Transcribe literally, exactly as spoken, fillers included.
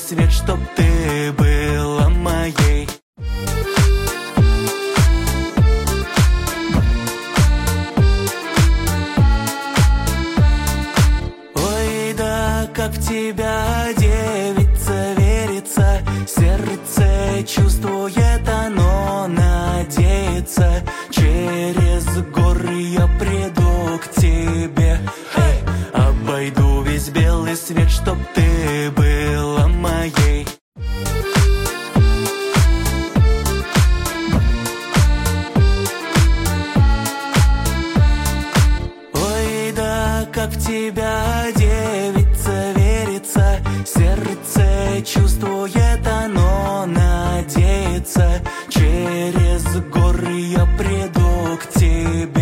свет, чтоб ты была моей. Ой, да как в тебя, девица, верится, сердце чувствует, оно надеется. Через горы я приду к тебе, эй, обойду весь белый свет, чтоб ты была моей. Ой, да как в тебя, девица, верится, сердце чувствует, оно надеется.